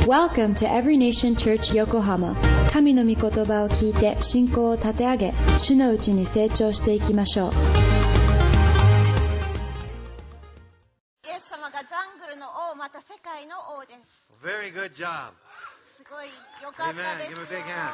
Welcome to Every Nation Church Yokohama. 神の御言葉を聞いて信仰を立て上げ、主のうちに成長していきましょう。 イエス様がジャングルの王、また世界の王です。 Very good job. すごい良かったで Amen. す Give よ。 him a big hand.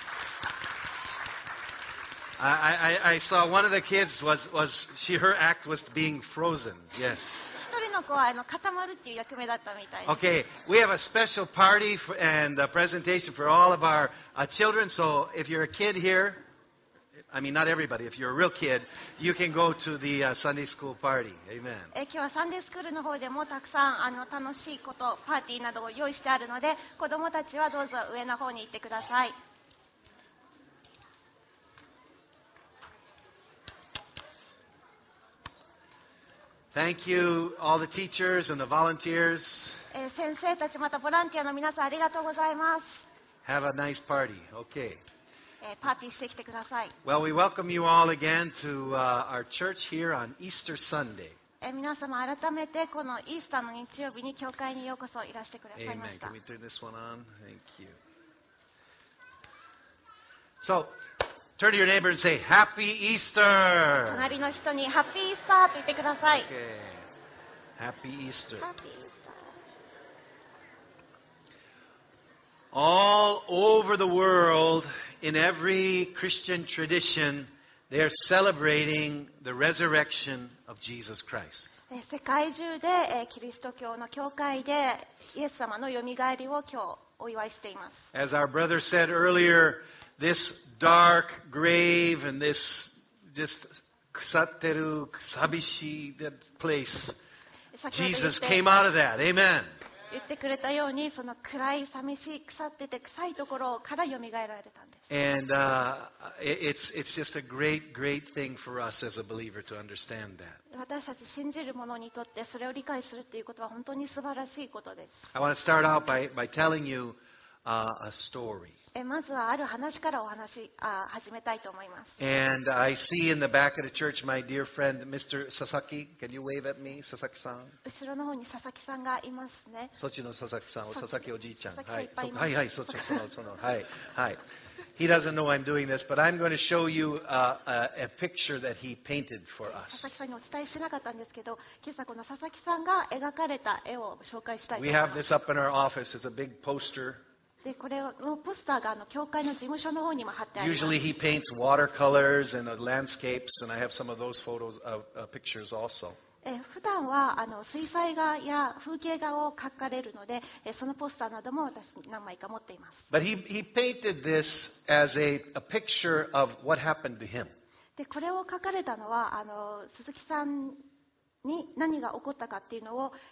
I saw one of the kids her act was being frozen. Yes. 一人の子は固まるっていう役目だったみたいです。 Okay, we have a special party and a presentation for all of our children. So if you're a kid here, I mean not everybody, if you're a real kid, you can go to the Sunday school party. Amen. 今日はサンデースクールの方でもたくさん楽しいこと、パーティーなどを用意してあるので、子どもたちはどうぞ上の方に行ってください。 Thank you, all the teachers and the volunteers. 先生たち、またボランティアの皆さん、ありがとうございます。 Have a nice party. Okay. パーティーしてきてください。 Well, we welcome you all again to our church here on Easter Sunday. 皆様、改めてこのイースターの日曜日に教会にようこそいらしてくださいま Amen. した。 Can we turn this one on? Thank you. So, turn to your neighbor and say, Happy Easter! 隣の人にハッピーイースターと言ってください。 Okay. Happy Easter. ハッピーイースター。 All over the world, in every Christian tradition, they're celebrating the resurrection of Jesus Christ. 世界中でキリスト教の教会でイエス様のよみがえりを今日お祝いしています。 As our brother said earlier, this dark grave and this just kusatteru, sabishi place, 先ほど Jesus came out of that. Amen. 言ってくれたように、その暗い、寂しい、腐ってて臭いところからよみがえられたんです。 And it's just a great, great thing for us as a believer to understand that. 私たち信じる者にとってそれを理解するということは本当に素晴らしいことです。 I want to start out by telling you a story. まずはある話から始めたいと思います。 And I see in the back of the church my dear friend, Mr. Sasaki. Can you wave at me, Sasaki-san? 後ろの方に佐々木さんがいますね。 そっちの佐々木さん、佐々木おじいちゃん。 佐々木がいっぱいいます。 はい、はい、そっちはい、はい。He doesn't know I'm doing this, but I'm going to show you a picture that he painted for us. 佐々木さんにお伝えしなかったんですけど、今朝この佐々木さんが描かれた絵を紹介したいと We 思い have ます。 this up in our office. It's a big poster. で、これのポスターが教会の事務所の方にも貼ってあります。 Usually he paints watercolors and landscapes, and I have some of those pictures also. 普段は水彩画や風景画を描かれるので、そのポスターなども私何枚か持っています。 But he painted this as a picture of what happened to him. で、これを描かれたのは鈴木さんに何が起こったかっていうのを、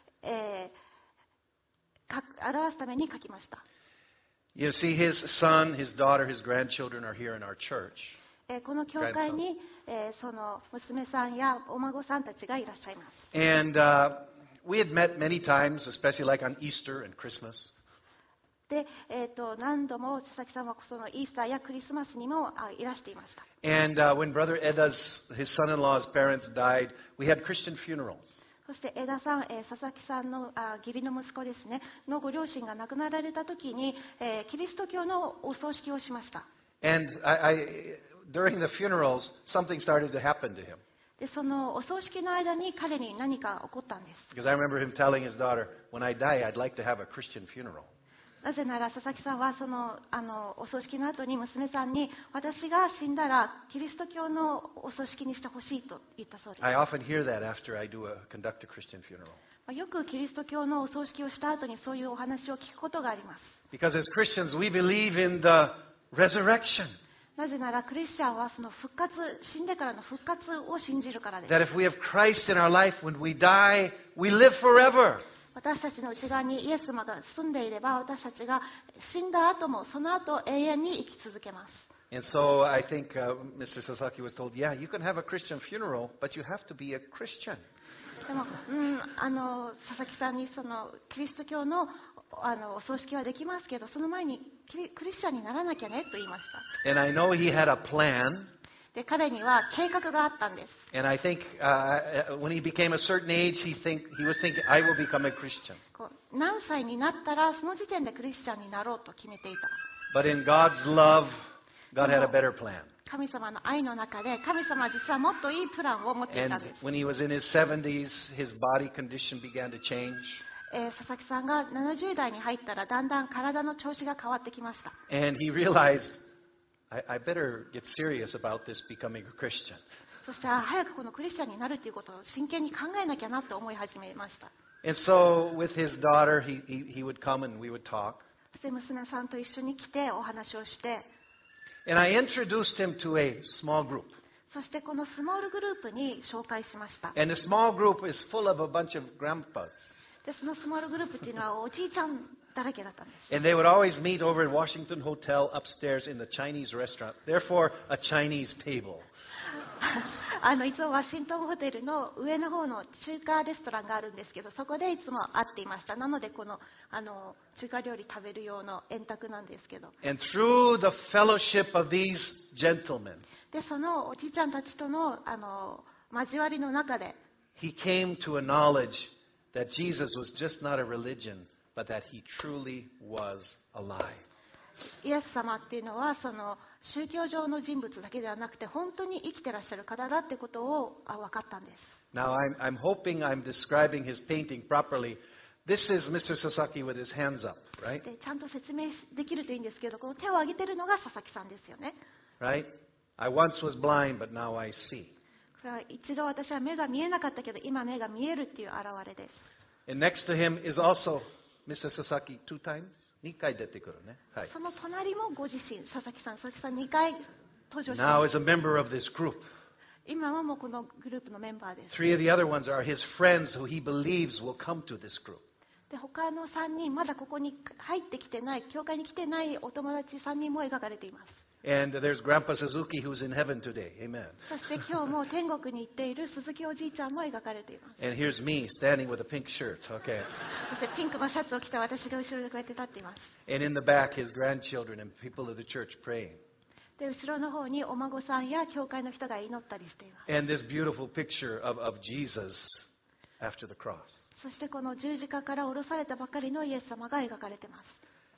表すために描きました。 You see, his son, his daughter, his grandchildren are here in our church. この教会に、その娘さんやお孫さんたちがいらっしゃいます。 And we had met many times, especially like on Easter and Christmas. で、何度も佐々木さんはそのイースターやクリスマスにもいらしていました。 And when Brother Eda's, his son-in-law's parents died, we had Christian funerals. そして枝さん、佐々木さんの義理の息子ですね、のご両親が亡くなられた時に、キリスト教のお葬式をしました。 And during the funerals, something started to happen to him. で、そのお葬式の間に彼に何か起こったんです。 Because I remember him telling his daughter, when I die, I'd like to have a Christian funeral. なぜなら佐々木さんはそのお葬式の後に娘さんに、私が死んだらキリスト教のお葬式にしてほしいと言ったそうです。 I often hear that after I conduct a Christian funeral. よくキリスト教のお葬式をした後にそういうお話を聞くことがあります。 Because as Christians, we believe in the resurrection. なぜならクリスチャンはその復活、死んでからの復活を信じるからです。 That if we have Christ in our life, when we die, we live forever. 私たちの内側にイエス様が住んでいれば、私たちが死んだ後もその後永遠に生き続けます。 And so I think Mr. Sasaki was told, yeah, you can have a Christian funeral, but you have to be a Christian. でも、佐々木さんにそのキリスト教のお葬式はできますけど、その前にクリスチャンにならなきゃねと言いました。 And I know he had a plan. で、彼には計画があったんです。 And I think when he became a certain age, he was thinking, I will become a Christian. 何歳になったらその時点でクリスチャンになろうと決めていた。 But in God's love, God had a better plan. 神様の愛の中で神様は実はもっといいプランを持っていたん And です。 when he was in his 70s, his body condition began to change. 佐々木さんが70代に入ったらだんだん体の調子が変わってきました。 And he realized, I better get serious about this becoming a Christian. そして早くこのクリスチャンになるということを真剣に考えなきゃなと思い始めました。 And so with his daughter, he would come and we would talk. そして娘さんと一緒に来てお話をして、 And I introduced him to a small group. そしてこのスモールグループに紹介しました。 And the small group is full of a bunch of grandpas. でそのスモールグループっていうのはおじいちゃんだらけだったんです。 And they would always meet over at Washington Hotel upstairs in the Chinese restaurant. Therefore, a Chinese table. いつもワシントンホテルの上の方の中華レストランがあるんですけど、そこでいつも会っていました。なのでこの中華料理食べる用の円卓なんですけど、 And through the fellowship of these gentlemen, でそのおじいちゃんたちとの交わりの中で、 he came to a knowledge that Jesus was just not a religion, but that he truly was alive. イエス様っていうのはその宗教上の人物だけではなくて本当に生きてらっしゃる方だってことを分かったんです。 Now, I'm hoping I'm describing his painting properly. This is Mr. Sasaki with his hands up, right? でちゃんと説明できるといいんですけど、この手を挙げてるのが佐々木さんですよね。 Right? I once was blind, but now I see. これは一度私は目が見えなかったけど今目が見えるっていう現れです。 And next to him is also Mr. Sasaki 2 times. 2回出てくるね。はい。 その隣もご自身、佐々木さん2回登場し Now ま is す。 a member of this group. 今はもうこのグループのメンバーです。 3 of the other ones are his friends who he believes will come to this group. で他の3人、まだここに入ってきてない、教会に来てないお友達3人も描かれています。 And there's Grandpa Suzuki who's in heaven today. Amen. そして今日も天国に行っている鈴木おじいちゃんも描かれています。 And here's me standing with a pink shirt. Okay. そしてピンクのシャツを着た私が後ろでこうやって立っています。 And in the back, his grandchildren and people of the church praying. で後ろの方にお孫さんや教会の人が祈ったりしています。 And this beautiful picture of Jesus after the cross. そしてこの十字架から下ろされたばかりのイエス様が描かれています。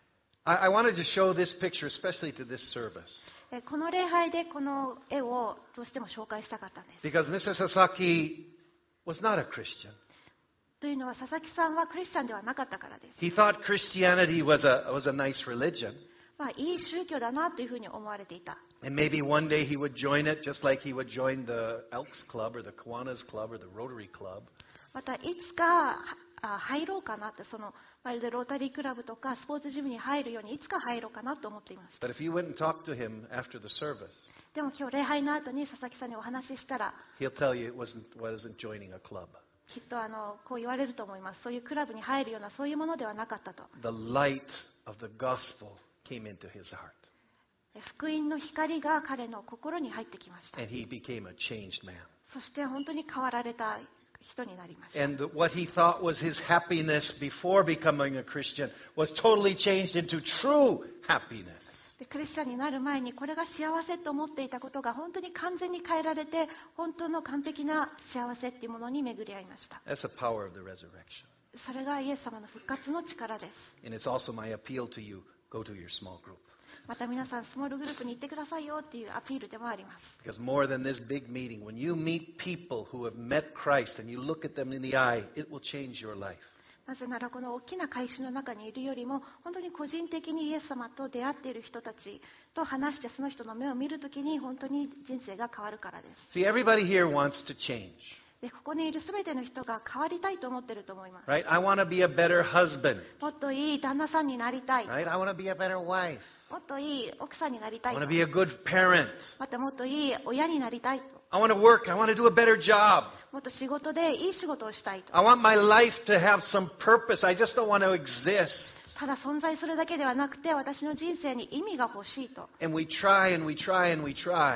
I wanted to show this picture, especially to this service, この礼拝でこの絵をどうしても紹介したかったんです。 because Mr. Sasaki was not a Christian. というのは佐々木さんはクリスチャンではなかったからです。 He thought Christianity was a nice religion. いい宗教だなというふうに思われていた。 And maybe one day he would join it, just like he would join the Elks Club or the Kiwanis Club or the Rotary Club. またいつか入ろうかなって、そのまるでロータリークラブとかスポーツジムに入るようにいつか入ろうかなと思っていました。 But if you went and talked to him after the service, でも今日礼拝の後に佐々木さんにお話ししたら、 he'll tell you it wasn't joining a club. きっとこう言われると思います。そういうクラブに入るようなそういうものではなかったと。 The light of the gospel came into his heart, 福音の光が彼の心に入ってきました。 and he became a changed man. そして本当に変わられた人になりました。 And what he thought was his happiness before becoming a Christian was totally changed into true happiness. でクリスチャンになる前にこれが幸せと思っていたことが本当に完全に変えられて、本当の完璧な幸せっていうものに巡り合いました。 That's the power of the resurrection. それがイエス様の復活の力です。 And it's also my appeal to you, go to your small group. また皆さんスモールグループに行ってくださいよっていうアピールでもあります。 Because more than this big meeting, when you meet people who have met Christ and you look at them in the eye, it will change your life. なぜならこの大きな会衆の中にいるよりも本当に個人的にイエス様と出会っている人たちと話してその人の目を見るときに本当に人生が変わるからです。 See, everybody here wants to change, でここにいるすべての人が変わりたいと思っていると思います。 right? I want to be a better husband, もっといい旦那さんになりたい。 right? I want to be a better wife. もっといい奥さんになりた I い want と。 to be a good parent. またもっといい親になりたいと。 I want to work. I want to do a better job. もっと仕事でいい仕事をしたいと。 I want my life to have some purpose. I just don't want to exist. ただ存在するだけではなくて私の人生に意味が欲しいと。 And we try and we try and we try.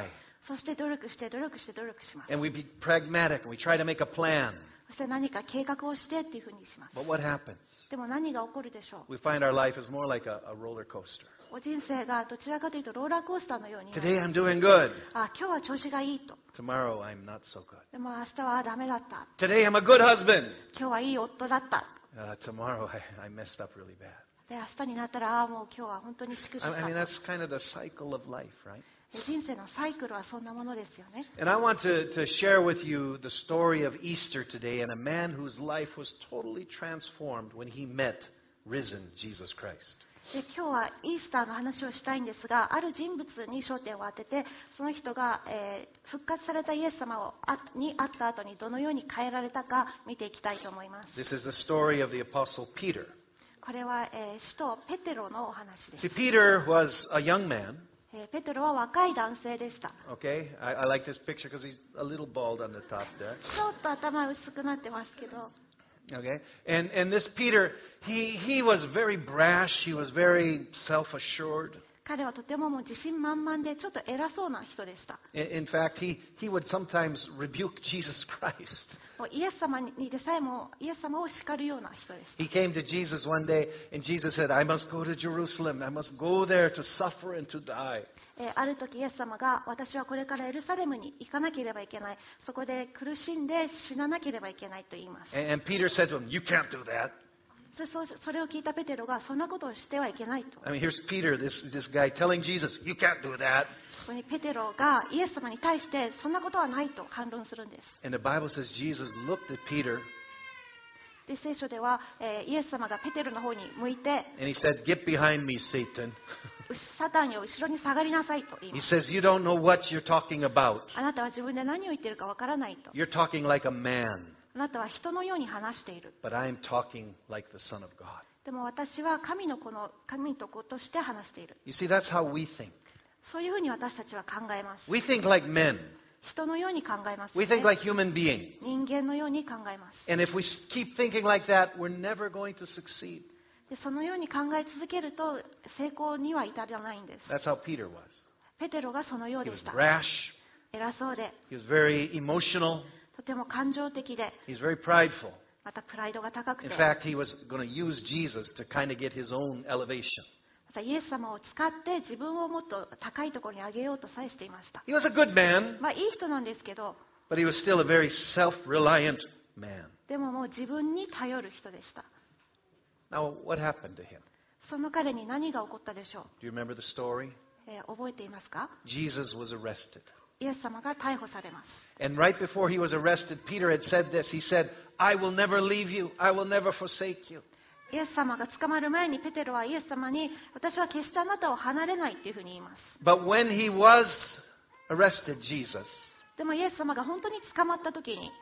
そして努力して努力して努力します。 And we be pragmatic and we try to make a plan. そして何か計画をしてっていうふうにします。 But what happens? でも何が起こるでしょう。 We find our life is more like a roller coaster. お人生がどちらかというとローラーコースターのようになる。 Today I'm doing good. あ、今日は調子がいいと。 Tomorrow I'm not so good. でも明日はダメだった。 Today I'm a good husband. 今日はいい夫だった。 Tomorrow I messed up really bad. で、明日になったら、あ、もう今日は本当にしくし I か mean, った。 that's kind of the cycle of life, right? 人生のサイクルはそんなものですよね。 And I want to share with you the story of Easter today and a man whose life was totally transformed when he met risen Jesus Christ. で、今日はイースターの話をしたいんですが、ある人物に焦点を当てて、その人が、復活されたイエス様に会った後にどのように変えられたか見ていきたいと思います。 This is the story of the Apostle Peter. これは、使徒ペテロのお話です See,。Peter was a young man. ペテロは若い男性でした。 Okay, I like this picture because he's a little bald on the top there. ちょっと頭薄くなってますけど、 Okay, and this Peter, he was very brash. He was very self-assured. 彼はとてももう自信満々でちょっと偉そうな人でした。 In fact, he would sometimes rebuke Jesus Christ. もうイエス様にでさえもイエス様を叱るような人でした。 He came to Jesus one day, and Jesus said, "I must go to Jerusalem. I must go there to suffer and to die." ある時イエス様が私はこれからエルサレムに行かなければいけない、そこで苦しんで死ななければいけないと言います。 And Peter said to him, "You can't do that." それを聞いたペテロがそんなことをしてはいけないと。 I mean, here's Peter, this guy telling Jesus, "You can't do that." ここにペテロがイエス様に対してそんなことはないと反論するんです。 And the Bible says Jesus looked at Peter で、聖書では、イエス様がペテロの方に向いて and he said, "Get behind me, Satan." サタンよ後ろに下がりなさいと言い He ます。 says, "You don't know what you're talking about. あなたは自分で何を言っているかわからないと。 You're talking like a man, あなたは人のように話している。 but I'm talking like the Son of God." でも私は神の子として話している。 You see, that's how we think. そういうふうに私たちは考えます。 We think like men. 人のように考えます、 We think like human beings. 人間のように考えます。 And if we keep thinking like that, we're never going to succeed. でそのように考え続けると成功には至らないんです。 That's how Peter was. ペテロがそのよう He で was した。 brash. 偉そうで、 He was very emotional. とても感情的で、 He's very prideful. またプライドが高く In て、 fact, he was going to use Jesus to kind of get his own elevation. またイエス様を使って自分をもっと高いところに上げようとさえしていました。 He was a good man, まあいい人なんですけど、 but he was still a very self-reliant man. でももう自分に頼る人でした。 Now, what happened to him? その彼に何が起こったでしょ Do you remember the story? う、覚えていますか？ Jesus was arrested. イエス様が逮捕されます。 And right before he was arrested, Peter had said this. He said, "I will never leave you. I will never forsake you." イエス様が捕まる前にペテロはイエス様に私は決してあなたを離れないっていうふうに言います。 But when he was arrested, Jesus, でもイエス様が本当に捕まった時に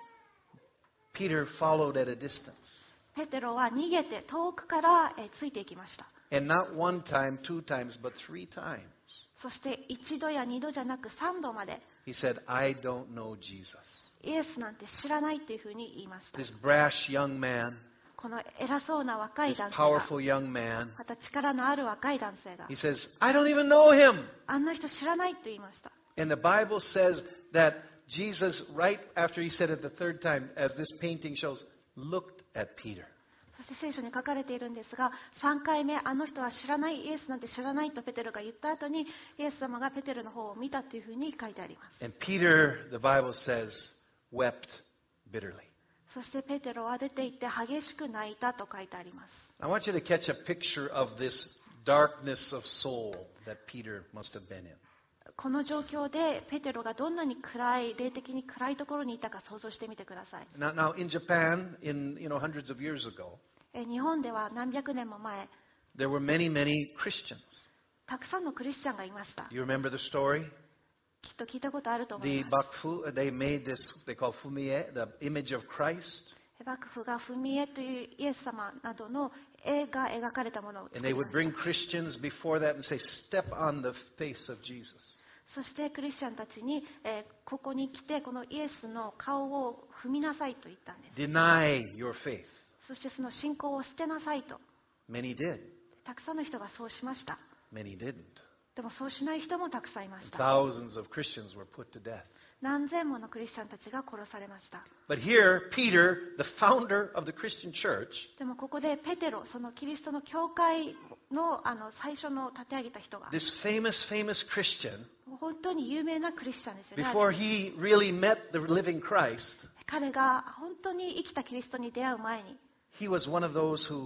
Peter followed at a distance. ペテロは逃げて遠くからついていきました。 And not one time, 2 times, but 3 times. そして一度や二度じゃなく三度まで He said, "I don't know Jesus." イエスなんて知らないっていうふうに言いました。 This brash young man, この偉そうな若い this 男性が、 powerful young man, また力のある若い男性が he says, "I don't even know him." あんな人知らないって言いました。 And the Bible says that Jesus, right after he said it the third time, as this painting shows, looked at Peter. そして聖書に書かれているんですが、3回目あの人は知らない、イエスなんて知らないとペテロが言った後にイエス様がペテロの方を見たというふうに書いてあります。 And Peter, the Bible says, wept bitterly. そしてペテロは出て行って激しく泣いたと書いてあります。 I want you to catch a picture of this darkness of soul that Peter must have been in. この状況でペテロがどんなに霊的に暗いところにいたか想像してみてください。 Now in Japan, hundreds of years ago, 日本では何百年も前、 there were many Christians. たくさんのクリスチャンがいました。 You remember the story? きっと聞いたことあると思い The ます。 Bakufu, they made this, they call fumie, the image of Christ. 幕府が踏み絵というイエス様などの絵が描かれたものを作 And り they ま would した。 bring Christians before that and say, "Step on the face of Jesus." そしてクリスチャンたちに、ここに来てこのイエスの顔を踏みなさいと言ったんです。 Deny your faith. そしてその信仰を捨てなさいと。 Many did. たくさんの人がそうしました。 Many didn't. でもそうしない人もたくさんいました。 Thousands of Christians were put to death. 何千ものクリスチャンたちが殺されました。 But here, Peter, the founder of the Christian church, でもここでペテロ、そのキリストの教会の最初の立て上げた人が、 this famous Christian, 本当に有名なクリスチャンですよね。 before he really met the living Christ, 彼が本当に生きたキリストに出会う前に、 he was one of those who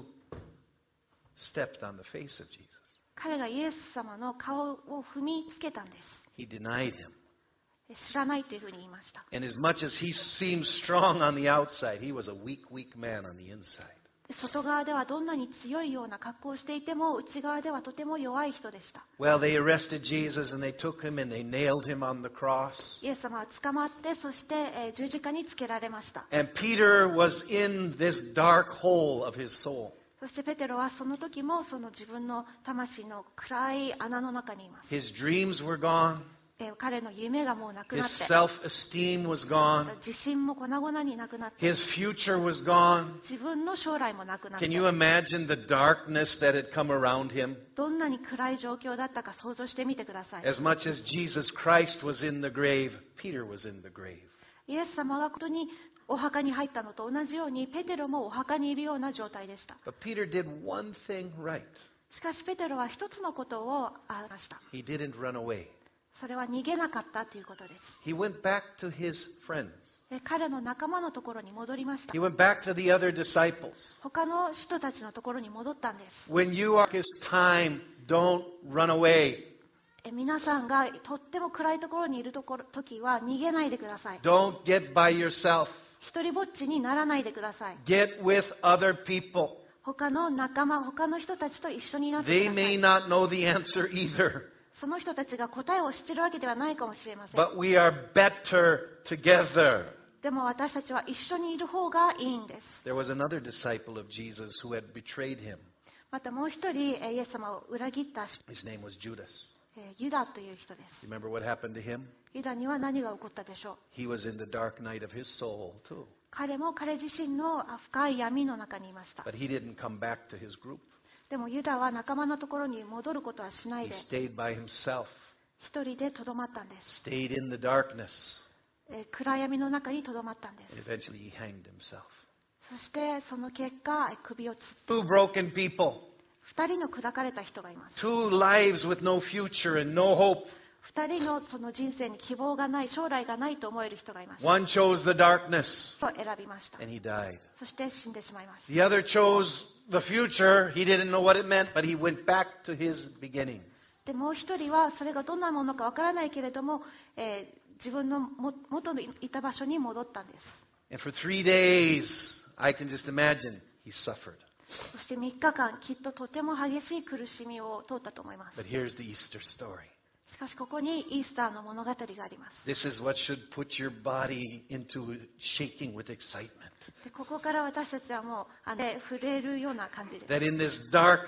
stepped on the face of Jesus. 彼がイエス様の顔を踏みつけたんです。 He denied him. 知らないというふうに言いました。 And as much as he seemed strong on the outside, he was a weak man on the inside. 外側ではどんなに強いような格好をしていても、内側ではとても弱い人でした。 Well, they arrested Jesus and they took him and they nailed him on the cross. イエス様は捕まって、そして十字架につけられました。 And Peter was in this dark hole of his soul. そしてペテロはその時もその自分の魂の暗い穴の中にいます。 His dreams were gone. 彼の夢がもうなく His なって、 self-esteem was gone. 自信も粉々になくなって、 His future was gone. 自分の将来もなくなって、 Can you imagine the darkness that had come around him? どんなに暗い状況だったか想像してみてください。 As much as Jesus Christ was in the grave, Peter was in the grave. イエス様が本当にお墓に入ったのと同じように、ペテロもお墓にいるような状態でした。 But Peter did one thing right. しかしペテロは一つのことをあました。 He didn't run away. それは逃げなかったということです。 He went back to his friends. 彼の仲間のところに戻りました。 He went back to the other disciples. 他の人たちのところに戻ったんです。 When you are his time, don't run away. 皆さんがとっても暗いところにいる時は逃げないでください。 Don't get by yourself. 一人ぼっちにならないでください。 Get with other people. 他の仲間、他の人たちと一緒になってく They ださ may い。 not know the answer either, その人たちが答えを知ってるわけではないかもしれません。 but we are better together. でも私たちは一緒にいる方がいいんです。 There was another disciple of Jesus who had betrayed him. またもう一人、イエス様を裏切った人、 His name was Judas. ユダという人です。 You remember what happened to him? ユダには何が起こったでしょう。 He was in the dark night of his soul too. 彼も彼自身の深い闇の中にいました。 But he didn't come back to his group. でもユダは仲間のところに戻ることはしない He で、 stayed by himself, 一人でとどまったんです。 stayed in the darkness, 暗闇の中にとどまったんです。 and eventually he hanged himself. そしてその結果、首をつっ Two broken people, 二人の砕かれた人がいます。 two lives with no future and no hope. 二人のその人生に希望がない、将来がないと思える人がいます。 One chose the darkness, と選びました。 and he died. そして死んでしまいます。 The other chose the future. He didn't know what it meant, but he went back to his beginning. でもう一人はそれがどんなものかわからないけれども、自分の元のいた場所に戻ったんです。 And for 3 days, I can just imagine he suffered. そして3日間、きっととても激しい苦しみを通ったと思います。 But here's the Easter story. しかしここにイースターの物語があります。 This is what should put your body into shaking with excitement. でここから私たちはもう震えるような感じです。 That in this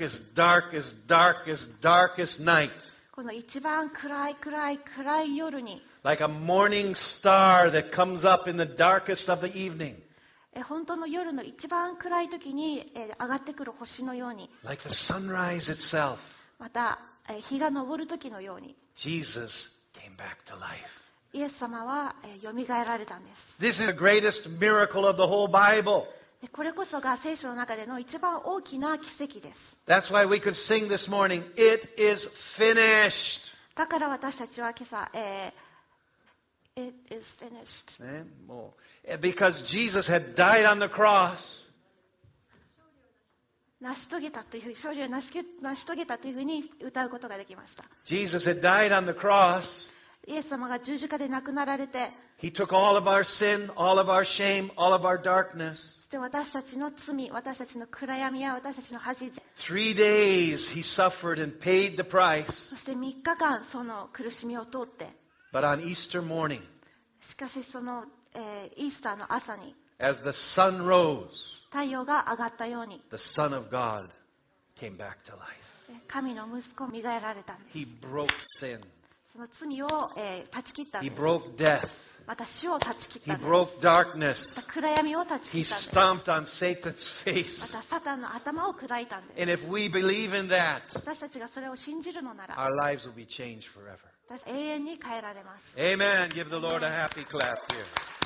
darkest night, この一番暗い夜に、 like a morning star that comes up in the darkest of the evening, 本当の夜の一番暗い時に上がってくる星のように、 like the sunrise itself, また日が昇る時のように、 Jesus came back to life. イエス様はよみがえられたんです。 This is the greatest miracle of the whole Bible. でこれこそが聖書の中での一番大きな奇跡です。 That's why we could sing this morning, "It is finished." だから私たちは今朝、It is finished. ね、もうbecause Jesus had died on the cross. 成し遂げたというふうに、勝利を成し遂げたというふうに歌うことができました。 Jesus had died on the cross. イエス様が十字架で亡くなられて、 He took all of our sin, all of our shame, all of our darkness. で私たちの罪、私たちの暗闇や私たちの恥、 3 days he suffered and paid the price. そして3日間その苦しみを通って、 But on Easter morning, しかしその、イースターの朝に as the sun rose, 太陽が上がったように、 the Son of God came back to life. 神の息子を磨えられたんです。 He broke sin. その罪を、断ち切ったん He です。 broke death. また死を断ち切っ He たんです。 broke darkness. また暗闇を断ち He 切ったんです。 stomped on Satan's face. またサタンの頭を砕いたんです。 And if we believe in that, 私たちがそれを信じるのなら、 our lives will be changed forever. 私永遠に変えられます。 Amen. Give the Lord a happy clap here.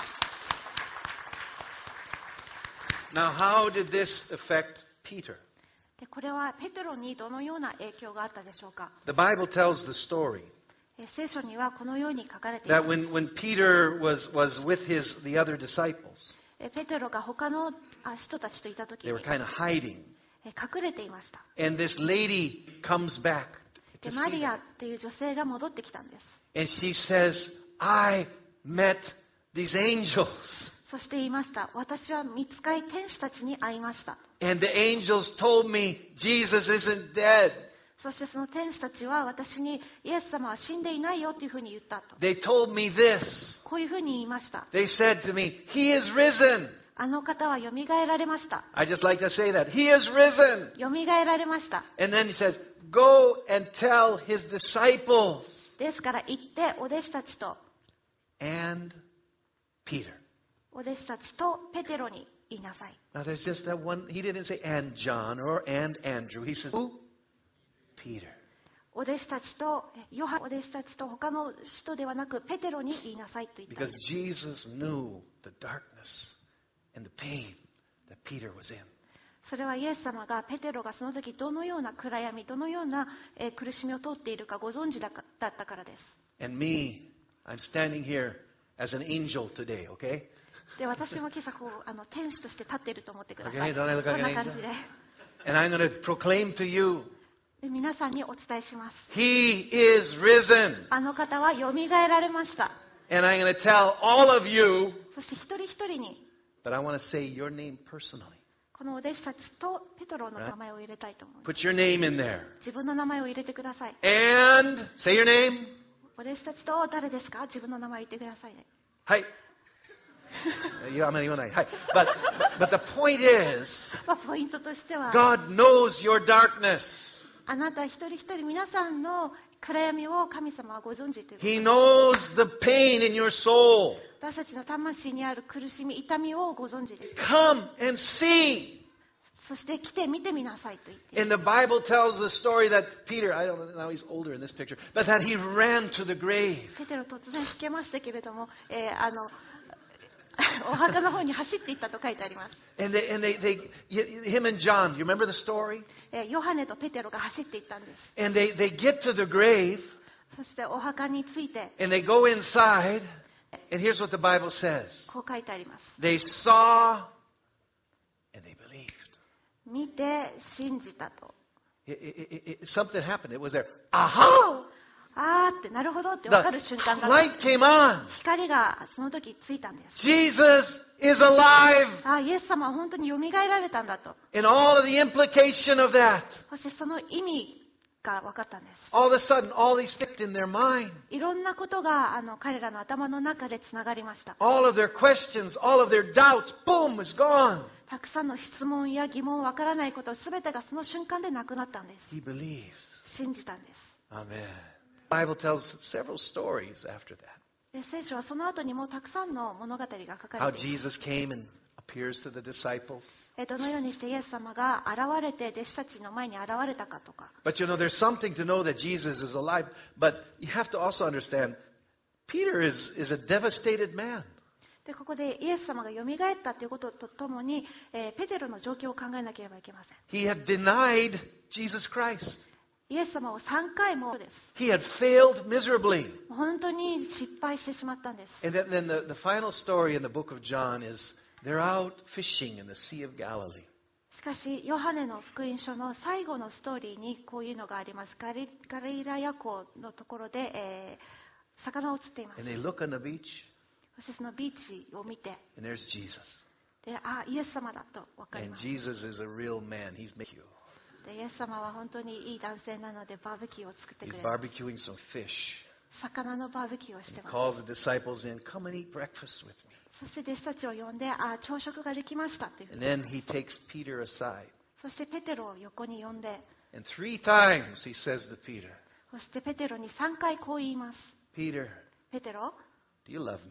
Now, how did this affect Peter? でこれはペテロにどのような影響があったでしょうか。 The Bible tells the story 聖書にはこのように書かれていま that す。 when Peter was with the other disciples, ペテロが他の人たちといたとき they に were kind of hiding. 隠れていました。 And this lady comes back で to マ see リ them. アっていう女性が戻ってきたんです。 And she says, I met these angels. そして言いました。私は御使い天使たちに会いました。 And the angels told me Jesus isn't dead. そしてその天使たちは私にイエス様は死んでいないよというふうに言ったと。 They told me this. こういうふうに言いました。 They said to me, He is risen. あの方はよみがえられました。 I just like to say that. He is risen. よみがえられました。 And then he says, Go and tell his disciples ですから行ってお弟子たちと and Peter. お弟子たちとペテロに言いなさい。 Now there's just that one. He didn't say and John or and Andrew. He says, Who? Peter. お弟子たちとヨハンお弟子たちと他の人ではなくペテロに言いなさいと言ったん Because です Jesus knew the darkness and the pain that Peter was in. それはイエス様がペテロがその時どのような暗闇どのような苦しみを通っているかご存知だったからです。 And me, I'm standing here as an angel today, okay? で私も今朝こう天使として立っていると思ってください。 Okay, don't I look こ like ん an な感じ angel? で。 And I'm going to proclaim to you, で皆さんにお伝えします。 He is risen. あの方はよみがえられました。 And I'm going to tell all of you, そして一人一人に but I want to say your name personally. このお弟子たちとペトロの名前を入れたいと思います。 Put your name in there. 自分の名前を入れてください。 And say your name. お弟子たちと誰ですか？自分の名前を言ってくださいね。 Hi. あまり言わない。はい。But the point is, ポイントとしては、 God knows your darkness. あなた一人一人皆さんの暗闇を神様はご存知ということ He です。 knows the pain in your soul. 私たちの魂にある苦しみ、痛みをご存知です。 Come and see. そして来て見てみなさいと言っている。 And the Bible tells the story that Peter, I don't know, now he's older in this picture, but that he ran to the grave. ペテロ突然老けましたけれども、お墓の方に走っていったと書いてあります。 And him and John, do you remember the story? ヨハネとペテロが走っていったんです。 And they get to the grave そしてお墓について and they go inside. And here's what the Bible says. こう書いてあります。 They saw and they believed. 見て信じたと。 Something happened. It was there. Aha! あーってなるほどって分かる The 瞬間が light came on. 光がその時ついたんです。 Jesus is alive. あ、イエス様は本当によみがえられたんだと。 And all of the implication of that. そしてその意味が分かったんです。 All of a sudden, all these sticked in their mind. いろんなことが彼らの頭の中でつながりました。 All of their questions, all of their doubts, boom, is gone. たくさんの質問や疑問、分からないこと全てがその瞬間でなくなったんです。 He believes. 信じたんです。 Amen. The Bible tells several stories after that. で聖書はその後にもたくさんの物語が書か How れています。 Jesus came and appears to the disciples. どのようにしてイエス様が現れて弟子たちの前に現れたかとか。 But you know, there's something to know that Jesus is alive. But you have to also understand, Peter is a devastated man. でここでイエス様がよみがえったということとともに、ペテロの状況を考えなければいけません。 He had denied Jesus Christ. イエス様を3回もです。 He had failed miserably. 本当に失敗してしまったんです。 And then the final story in the book of John is they're out fishing in the Sea of Galilee. しかし、ヨハネの福音書の最後のストーリーにこういうのがあります。ガリラヤ湖のところで、魚を釣っています。 And they look on the beach, そしてそのビーチを見て、 and there's Jesus. でイエス様だと分かり And ます。 Jesus is a real man. He's making you. でイエス様は本当にいい男性なのでバーベキューを作って He's くれます。 barbecuing some fish. 魚のバーベキューをして He ます。 calls the disciples in, come and eat breakfast with me. そして弟子たちを呼んで、朝食ができましたというふう And に。 then he takes Peter aside. そしてペテロを横に呼んで、 And 3 times he says to Peter, そしてペテロに3回こう言います。 Peter, ペテロ、 do you love me?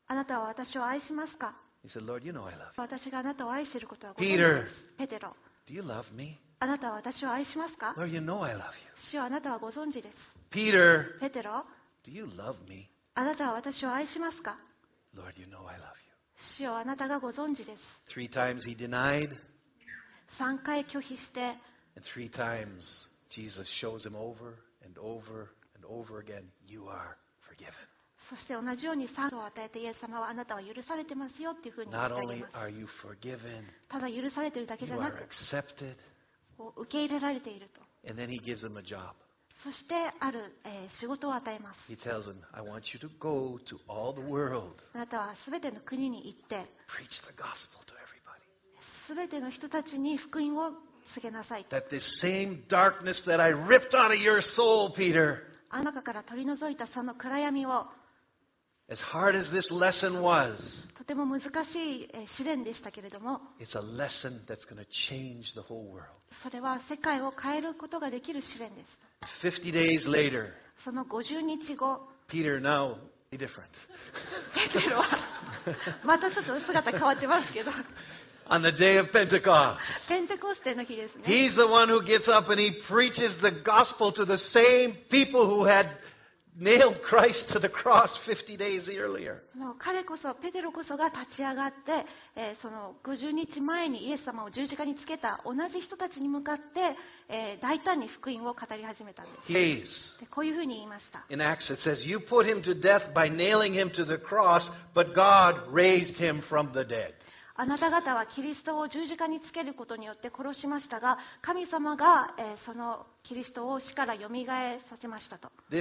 あなたは私を愛しますか？ He said, Lord, you know I love you. 私があなたを愛していることはご存知 Peter, です。ペテロ、 do you love me? あなたは私を愛しますか？ Lord, you know I love you. 主よ、あなたはご存知です。 Peter, ペテロ、 do you love me? あなたは私を愛しますか？ Lord, you know I love you. 主よ、あなたがご存知です。 3 times he denied, 3回拒否して、 and 3 times Jesus shows him over and over and over again, you are forgiven. そして同じように3度を与えてイエス様はあなたは許されてますよっていうふうに言っ Not てあげ only ます。 are you forgiven, ただ許されているだけじ you ゃな are く、 accepted. こう受け入れられていると。 And then he gives him a job. そしてある、仕事を与えます。 He tells him, I want you to go to all the world, あなたはすべての国に行って、 preach the gospel to everybody. すべての人たちに福音を告げなさいと。 That this same darkness that I ripped out of your soul, Peter, あなたから取り除いたその暗闇を、 as hard as this lesson was, とても難しい試練でしたけれども、 it's a lesson that's going to change the whole world. それは世界を変えることができる試練です。 50 days later, その50日後、 Peter now different. ペテロはまたちょっと姿変わってますけど、 On the day of Pentecost, ペンテコステの日ですね。 he's the one who gets up and he preaches the gospel to the same people who had nailed Christ to the cross 50 days earlier. 彼こそ、ペテロこそが立ち上がって、その50日前にイエス様を十字架につけた同じ人たちに向かって、大胆に福音を語り始めたんです。 Days. でこういうふうに言いました。 In Acts it says, you put him to death by nailing him to the cross, but God raised him from the dead. あなた方はキリストを十字架につけることによって殺しましたが、神様が、そのキリストを死からよみがえさせましたと。 This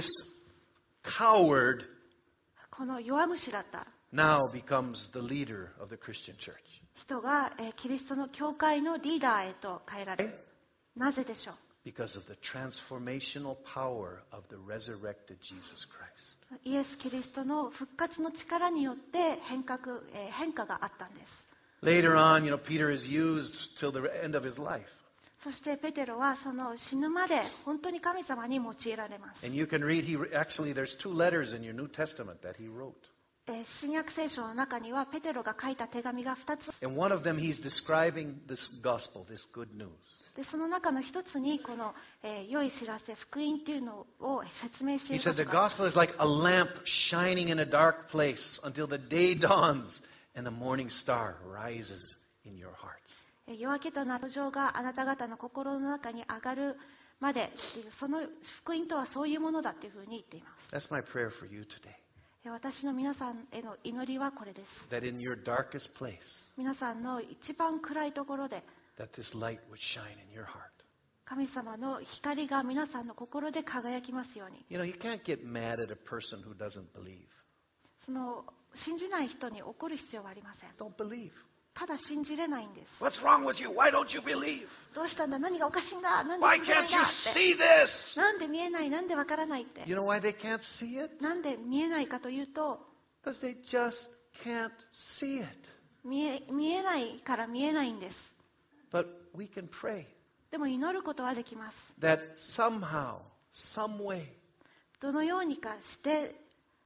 coward この弱虫だった now becomes the leader of the Christian church. 人が、キリストの教会のリーダーへと変えられ、なぜでしょう？ Because of the transformational power of the resurrected Jesus Christ. イエス・キリストの復活の力によって変化があったんです。 Later on, Peter is used till the end of his life. そしてペテロはその死ぬまで本当に神様に用いられます。 And you can read, actually, there's 2 letters in your New Testament that he wrote. 新約聖書の中にはペテロが書いた手紙が2つ And one of them, he's describing this gospel, this good news. で、その中の一つにこの、良い知らせ、福音っていうのを説明してい He る said the 箇所が gospel is like a lamp shining in a dark place until the day dawns and the morning star rises in your hearts. 夜明けとなる情があなた方の心の中に上がるまでっていう、その福音とはそういうものだっていうふうに言っています。 That's my prayer for you today. 私の皆さんへの祈りはこれです。 That in your darkest place, 皆さんの一番暗いところで that this light would shine in your heart. 神様の光が皆さんの心で輝きますように。 You can't get mad at a person who doesn't believe. その信じない人に怒る必要はありません。 Don't believe. ただ信じれないんです。 What's wrong with you? Why don't you believe? どうしたんだ、何がおかしいんだ、なんで Why 信じない can't ん you だって。 see this? なんで見えない、なんでわからないって。 You know why they can't see it? なんで見えないかというと、 Because they just can't see it. 見えないから見えないんです。 But we can pray でも祈ることはできます。 that somehow, some way, どのようにかして、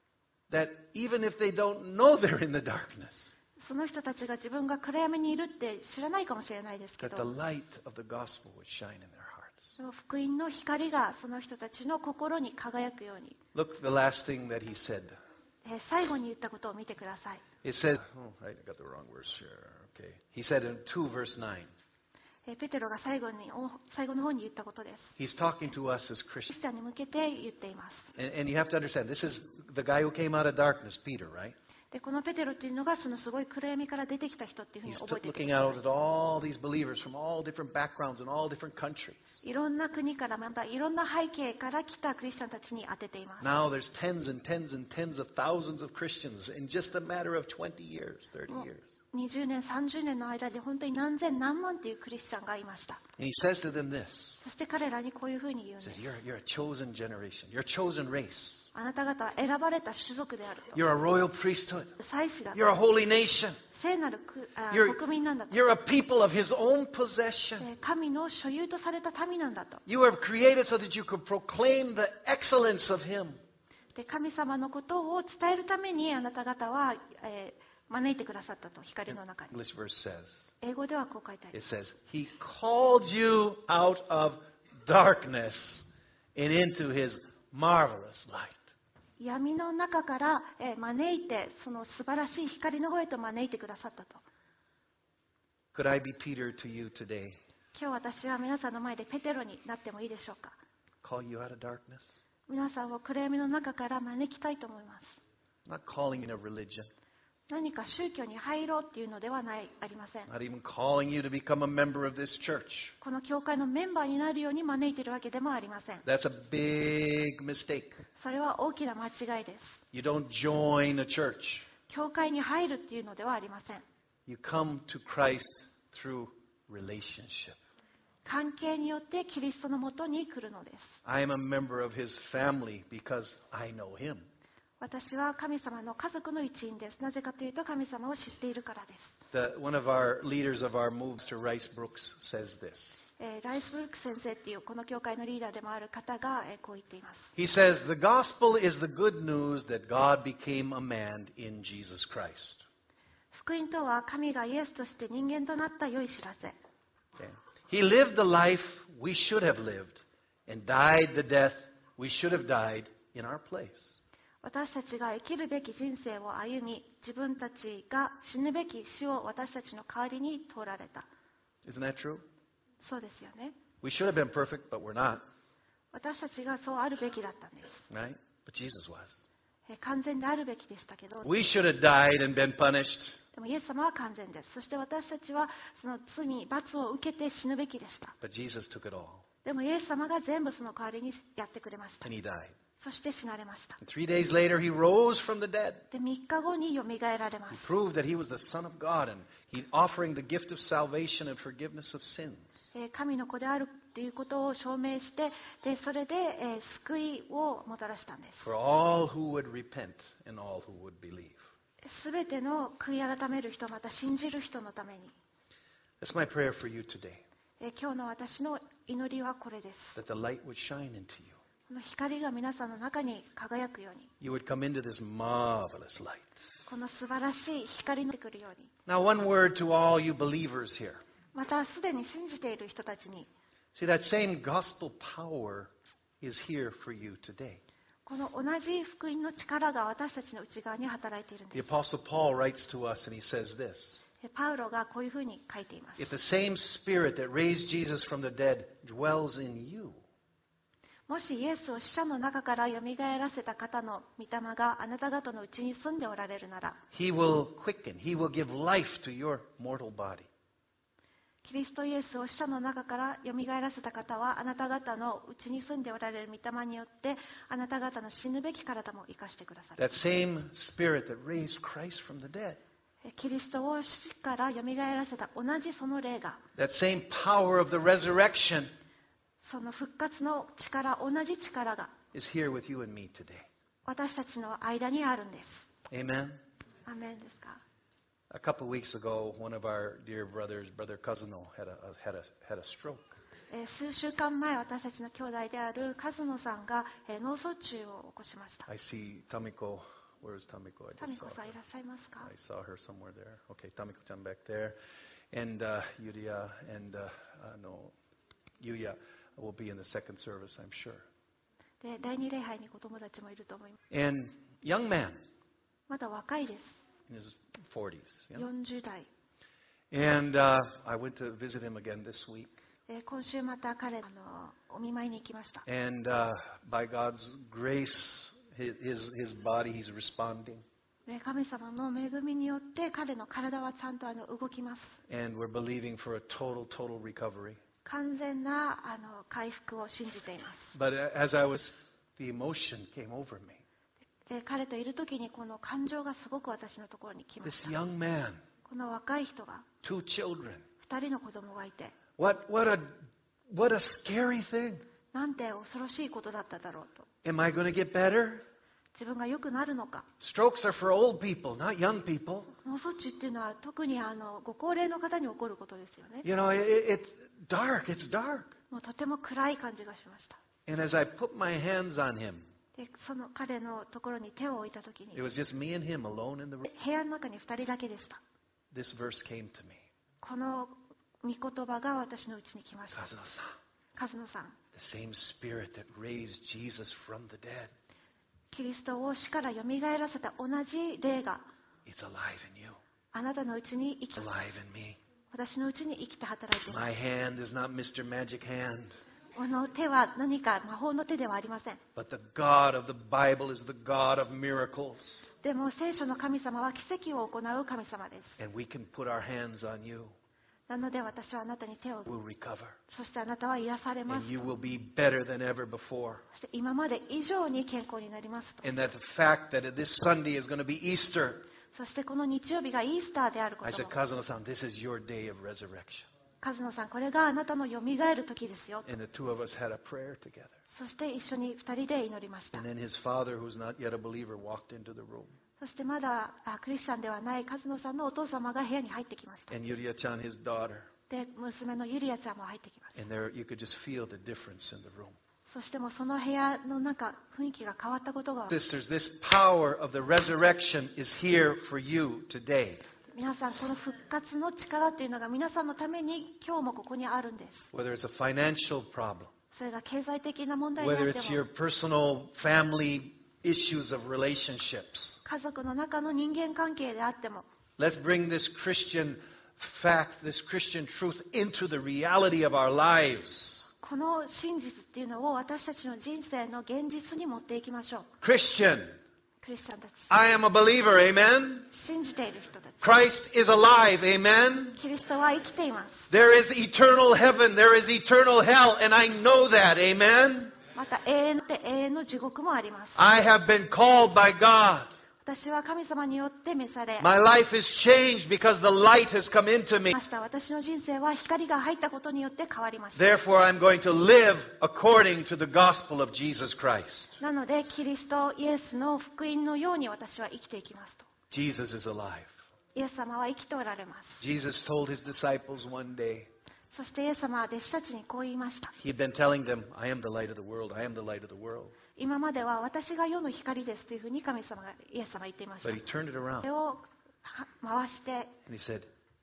that even if they don't know they're in the darkness, その人たちが自分が暗闇にいるって知らないかもしれないですけ that ど、 the light of the gospel would shine in their hearts. その福音の光がその人たちの心に輝くように。 Look, the last thing that he said. 最後に言ったことを見てください。 It says, oh, I got the wrong verse here. Okay. He said in 2 verse 9, ペテロが最後の方に言ったことです。 he's talking to us as クリ Christians. スチャンに向けて言っています。 And you have to understand, this is the guy who came out of darkness, Peter, right? で、このペテロっていうのがそのすごい暗闇から出てきた人っていうふうに He's 覚えていて looking out at all these believers from all different backgrounds and all different countries. いろんな国からまたいろんな背景から来たクリスチャンたちに当てています。 Now there's tens and tens and tens of thousands of Christians in just a matter of 20 years, 30 years. 20年、30年の間で本当に何千何万っていうクリスチャンがいました。 And he says to them this. そして彼らにこういうふうに言うん He で says, す。 you're a chosen generation. You're a chosen race. あなた方は選ばれた種族であると。 You're a royal priesthood. 祭司だと。 You're a holy nation. 聖なる You're, 国民なんだと。 you're a people of his own possession. 神の所有とされた民なんだと。 You were created so that you could proclaim the excellence of him. で神様のことを伝えるためにあなた方は、招いてくださったと、光の中に。 English verse says, 英語ではこう書いてあり it ます。 says, He called you out of darkness and into His marvelous light. 闇の中から、招いて、その素晴らしい光の方へと招いてくださったと。 Could I be Peter to you today? 今日私は皆さんの前でペテロになってもいいでしょうか。 Call you out of darkness? 皆さんを暗闇の中から招きたいと思います。 Not calling in a religion. 何か宗教に入ろうっていうのではありません。 Not even calling you to become a member of this church. この教会のメンバーになるように招いているわけでもありません。 That's a big mistake. それは大きな間違いです。 You don't join a church. 教会に入るっていうのではありません。 You come to Christ through relationship. 関係によってキリストのもとに来るのです。 I am a member of His family because I know Him. 私は神様の家族の一員です。なぜかというと神様を知っているからです。 One of our leaders of our move, Mr. Rice Brooks, says this. ライスブルック先生っていうこの教会のリーダーでもある方がこう言っています。 He says, The gospel is the good news that God became a man in Jesus Christ. 福音とは神がイエスとして人間となった良い知らせ。 Okay. He lived the life we should have lived and died the death we should have died in our place. 私たちが生きるべき人生を歩み、自分たちが死ぬべき死を私たちの代わりに通られた。 Isn't that true? そうですよね。 We should have been perfect, but we're not, 私たちがそうあるべきだったんです。 right? But Jesus was. 完全であるべきでしたけど、 We should have died and been punished, でもイエス様は完全です。そして私たちはその罪、罰を受けて死ぬべきでした。 but Jesus took it all, でもイエス様が全部その代わりにやってくれました。 and He died. そして死なれました。 And 3 days later, He rose from the dead. で、3日後によみがえられま He す。 proved that He was the Son of God, and He offering the gift of salvation and forgiveness of sins. 神の子であるということを証明して、でそれで、救いをもたらしたんです。 For all who would repent and all who would believe. すべての悔い改める人、また信じる人のために、 That's my prayer for you today, 今日の私の祈りはこれです。 that the light would shine into you. この光が皆さんの中に輝くように、 You would come into this marvelous light. この素晴らしい光に出てくるように、 Now, one word to all you believers here. またすでに信じている人たちに、 See, that same gospel power is here for you today. この同じ福音の力が私たちの内側に働いているん The です Apostle Paul writes to us and he says this. パウロがこういうふうに書いています。 If the same Spirit that raised Jesus from the dead dwells in you, もしイエスを死者の中からよみがえらせた方の御霊があなた方のうちに住んでおられるなら、 He will quicken, He will give life to your mortal body. キリストイエスを死者の中からよみがえらせた方はあなた方のうちに住んでおられる御霊によってあなた方の死ぬべき体も生かしてくださる。 That same Spirit that raised Christ from the dead, キリストを死からよみがえらせた同じその霊が、 that same power of the resurrection その復活の力、同じ力が is here with you and me today. 私たちの間にあるんです。 Amen. アーメンですか。 A couple of weeks ago, one of our dear brothers, Brother Cousino, had a stroke. 数週間前、私たちの兄弟であるカズノさんが脳卒中を起こしました。 I see Tamiko. Where's Tamiko? タミコさんいらっしゃいますか？ I saw her somewhere there. Okay, Tamiko-chan back there. And Yuria and Yuya will be in the second service, I'm sure. で、第二礼拝に子供たちもいると思います。 And young man まだ若いです。 in his 40s. Yeah? 40代。 And I went to visit him again this week. 今週また彼お見舞いに行きました。 And by God's grace, his body, he's responding. 神様の恵みによって彼の体はちゃんと動きます。 And we're believing for a total recovery. 完全な回復を信じています。 But as I was, the emotion came over me. で、彼といる時にこの感情がすごく私のところに来ま This した。 young man, この若い人が 2 children. 2人の子供がいて、 What a scary thing. なんて恐ろしいことだっただろうと。 Am I going to get better? 自分が良くなるのか。 Strokes are for old people, not young people. 脳卒中っていうのは特にご高齢の方に起こることですよね。 You know, it's dark. It's dark. もうとても暗い感じがしました。 And as I put my hands on him, でその彼のところに手を置いたときに It was just me and him alone in the room. 部屋の中に2人だけでした。 This verse came to me. この御言葉が私のうちに来ました。 Kazuno-san, カズノさん、 the same spirit that raised Jesus from the dead, キリストを死からよみがえらせた同じ霊が it's alive in you, あなたのうちに生き alive in me. 私のうちに生きて働いています。 My hand is not Mr. Magic Hand, この手は何か魔法の手ではありません。 but the God of the Bible is the God of miracles. でも聖書の神様は奇跡を行う神様です。 And we can put our hands on you. なので私はあなたに手を置く。 We'll recover. そしてあなたは癒されます。 And you will be better than ever before. そして今まで以上に健康になりますと。 And that the fact that this Sunday is going to be Easter. そしてこの日曜日がイースターであるこ I と said, も。 Kazuno-san, this is your day of resurrection. カズノさん、これがあなたのよみがえる時ですよ。 And the two of us had a prayer together. そして一緒に2人で祈りました。 And then his father, who's not yet a believer, walked into the room. そしてまだクリスチャンではないカズノさんのお父様が部屋に入ってきました。 And Yuria-chan, his daughter. で、娘のユリアちゃんも入ってきます。 And there you could just feel the difference in the room. そしてもうその部屋の中、雰囲気が変わったことが。 Sisters, this power of the resurrection is here for you today. 皆さん、この復活の力というのが皆さんのために今日もここにあるんです。 Whether it's a financial problem, それが経済的な問題であ whether って it's も your personal family issues of relationships. 家族の中の人間関係であっても Let's bring this Christian fact, this Christian truth into the reality of our lives. この真実っていうのを私たちの人生の現実に持っていきましょう。 Christian, クリスチャンたち、 I am a believer, amen? 信じている人たち、 Christ is alive, amen? キリストは生きています。 There is eternal heaven, there is eternal hell, and I know that, amen? また永遠で永遠の地獄もあります。 I have been called by God. 私は神様によって召され My life is changed because the light has come into me. ました。私の人生は光が入ったことによって変わりました。 Therefore, I'm going to live according to the gospel of Jesus Christ. なのでキリストイエスの福音のように私は生きていきますと。 Jesus is alive. イエス様は生きておられます。 Jesus told his disciples one day, そしてイエス様は弟子たちにこう言いました。 he'd been telling them, I am the light of the world, I am the light of the world. 今までは私が世の光ですというふうに神様がイエス様は言っていました。 But he turned it around それを回して and he said,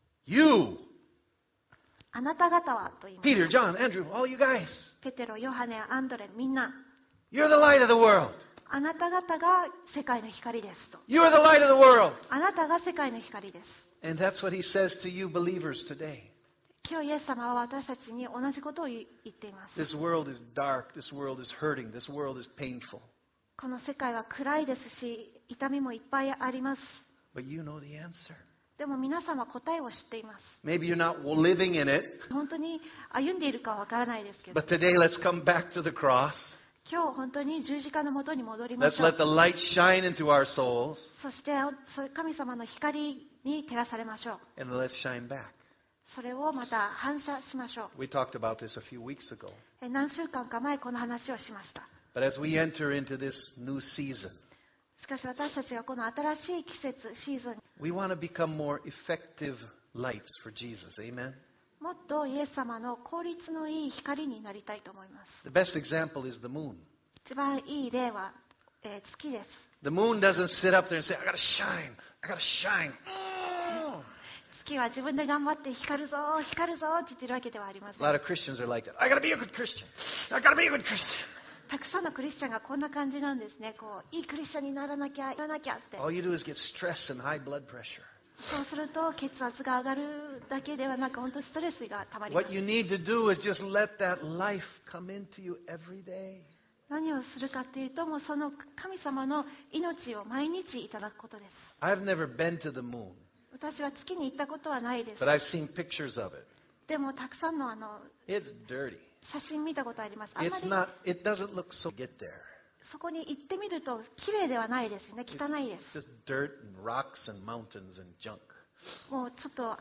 You, あなた方はと言いました。 Peter, John, Andrew, all you guys, ペテロ、ヨハネ、アンドレ、みんな you're the light of the world. あなた方が世界の光ですと。 You are the light of the world. あなたが世界の光です。 And that's what he says to you believers today. 今日イエス様は私たちに同じことを言っています。 This world is dark, this world is hurting, this world is painful. この世界は暗いですし、痛みもいっぱいあります。 But you know the answer. でも皆さんは答えを知っています。 Maybe you're not living in it, 本当に歩んでいるかはわからないですけど、 but today let's come back to the cross. 今日本当に十字架のもとに戻りま Let's しょ let う。 the light shine into our souls そして神様の光に照らされましょう。 and let's shine back. それをまた反射しましょ We talked about this a few weeks ago. う。何週間か前この話をしました。 But as we enter into this new season, しかし私たちがこの新しい季節、シーズン、 we want to become more effective lights for Jesus. Amen? もっとイエス様の効率のいい光になりたいと思います。 The best example is the moon. 一番いい例は、月です。 The moon doesn't sit up there and say, I gotta shine, I gotta shine. 月は自分で頑張って光るぞ、光るぞって言ってるわけではありませ A ん。 lot of Christians are like that. I gotta be a good Christian. I gotta be a good Christian. たくさんのクリスチャンがこんな感じなんですね。こういいクリスチャンにならなきゃ、ならなきゃって。 All you do is get stress and high blood pressure. そうすると血圧が上がるだけではなく、本当にストレスがたまりま What す。 you need to do is just let that life come into you every day. 何をするかというと、もうその神様の命を毎日いただくことです。 I've never been to the moon, 私は月に行ったことはないです。 but I've seen pictures of it. でもたくさんの It's dirty. 写真見たことあります。あんま It's り not, it doesn't look so get there. そこに行ってみると綺麗ではないですよね。汚いで It's just dirt and rocks and mountains and junk. す。もうちょっと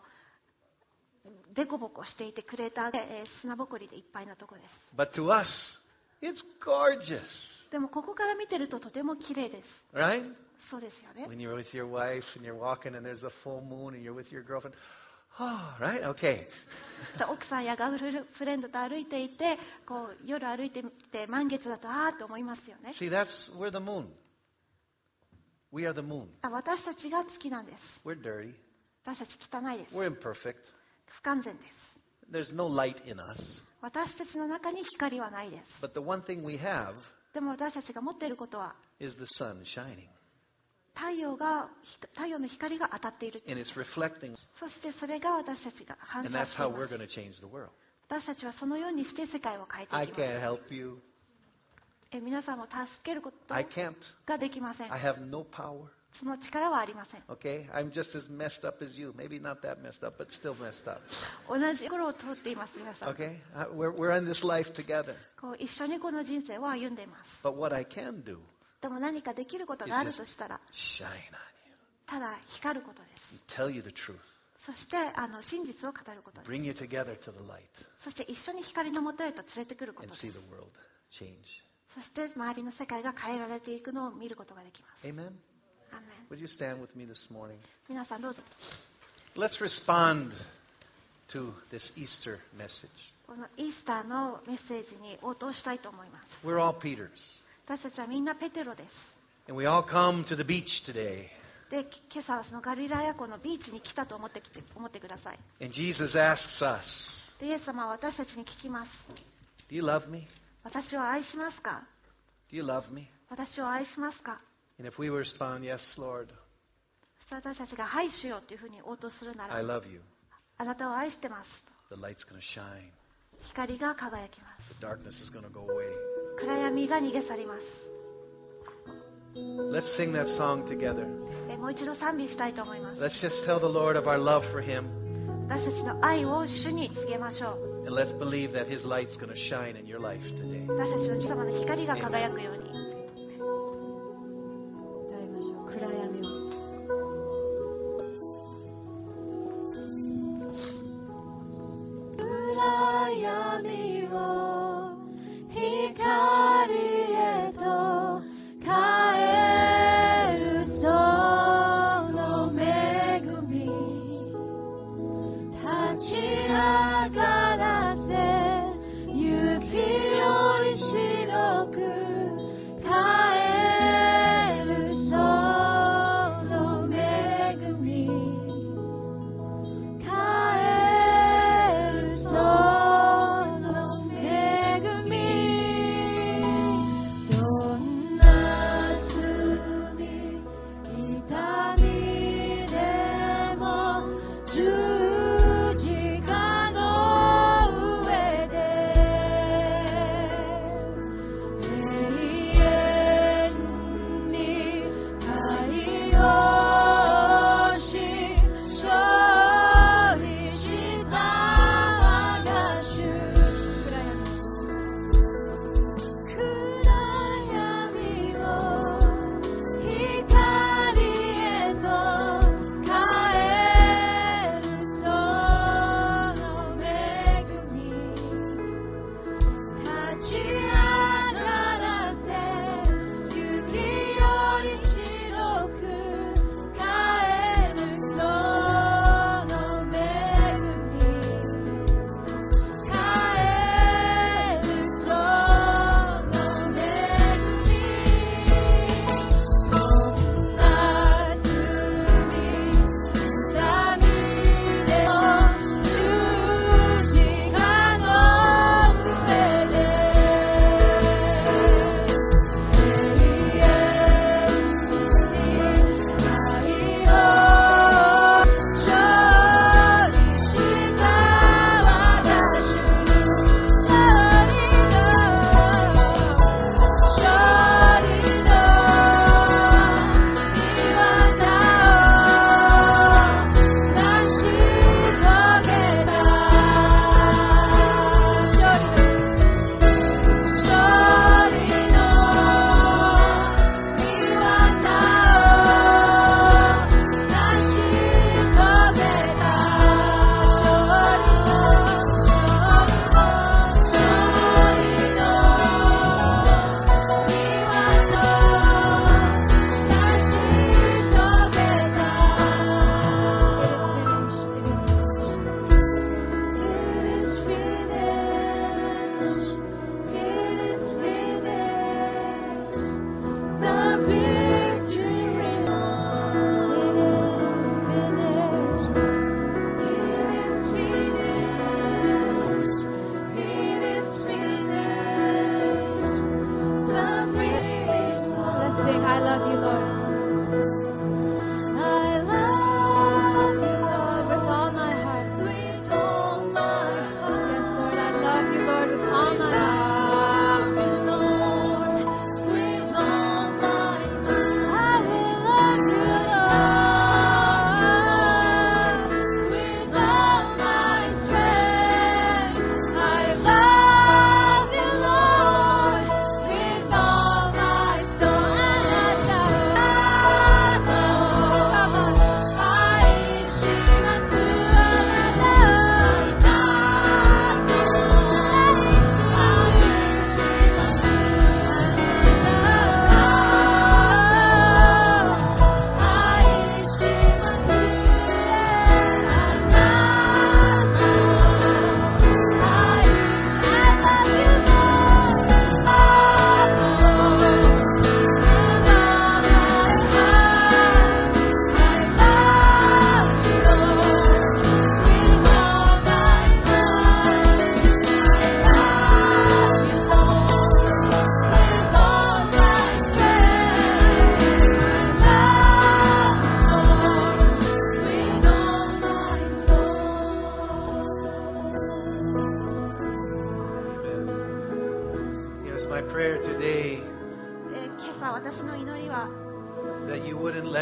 デコボコしていてクレーターで、砂ぼこりでいっぱいなところです。 But to us, it's gorgeous, でもここから見てるととても綺麗です。 right? そうですよね。 When you're with your wife and you're walking and there's the full moon and you're with your girlfriend, Oh, right? Okay. 奥さんやガールフレンドと歩いていて、こう夜歩いてみて満月だとあーと思いますよね。 See, we're the moon. We are the moon. 私たちが月なんです。 We're dirty. 私たち汚いです。 We're imperfect. 不完全です。 There's no light in us. 私たちの中に光はないです。 But the one thing we have でも私たちが持っていることは、 is the sun shining. 太陽の光が当たっている。 And it's reflecting. そしてそれが私たちが反 And 射 that's してい how ま we're す。 going to change the world. 私たちはそのようにして世界を変えて I いきます。 can't help you. 皆さんを助けること I can't. ができません。 I have no power. その力はありません。 Okay? I'm just as messed up as you. Maybe not that messed up, but still messed up. 同じ頃を通っています、皆さん。 Okay? We're in this life together. こう一緒にこの人生を歩んでいます。 But what I can do でも何かできることがあるとしたら、 shine on ただ光ることです。 you. Tell you the truth. そして真実を語ることです。 Bring you together to the light そして一緒に光のもとへと連れてくること and です。 see the world change. そして周りの世界が変えられていくのを見ることができます。 Amen? アーメン。 Would you stand with me this morning? 皆さんどうぞ。 Let's respond to this Easter message. このイースターのメッセージに応答したいと思います。 We're all Peters. 私たちはみんなペテロです。 And we all come to the beach today. で、今朝はそのガリラヤ湖のビーチに来たと思ってください。 And Jesus asks us, で、イエス様は私たちに聞きます。 Do you love me? 私を愛しますか？ Do you love me? 私を愛しますか？ And if we respond, Yes, Lord, そして私たちがはいしようというふうに応答するなら、 I love you. あなたを愛してます。 The light's going to shine. 光が輝きます。 The darkness is going to go away. 暗闇が逃げ去ります。 Let's sing that song together. もう一度賛美したいと思います。 Let's just tell the Lord of our love for Him. 私たちの愛を主に告げましょう。 And let's believe that His light's going to shine in your life today. 私たちの神様の光が輝くように。 歌いましょう。暗闇を。 暗闇を光へと変えるその恵み、立ち上がらせ雪より白く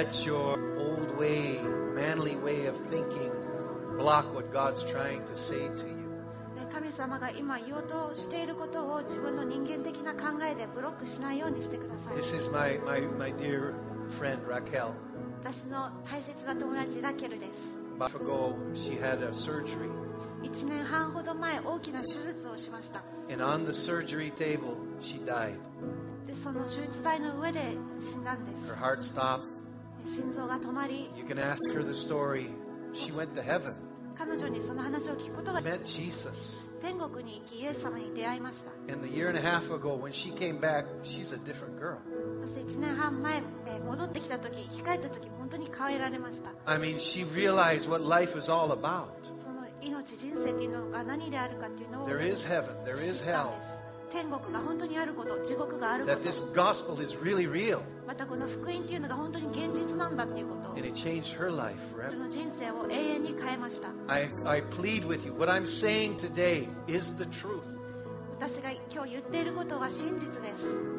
let your old way, manly way of thinking block what God's trying to say to you. 神様が今言おうとしていることを自分の人間的な考えでブロックしないようにしてください。 This is my dear friend Raquel. 私の大切な友達ラケルです。 About ago, she had a surgery. 1年半ほど前、大きな手術をしました。 And on the surgery table, she died. でその手術台の上で死んだんです。 Her heart stopped. 心臓が止まり、 You can ask her the story. She went to heaven. 彼女にその話を聞くことが Met Jesus. 天国に行きイエス様に出会いました。 And the year and a half ago, when she came back, she's a different girl. そして1年半前、戻ってきた時、控えた時、本当に変えられました。 I mean, she realized what life is all about. その命、人生っていうのが何であるかっていうのを There is heaven, there is 知ったん hell. です。天国が本当にあること、地獄があるこ That と、 this gospel is really real. またこの福音っていうのが本当に現実なんだっていうことを、 And it changed her life そ forever. の人生を永遠に変えました。 I plead with you. What I'm saying today is the truth. 私が今日言っていることは真実です。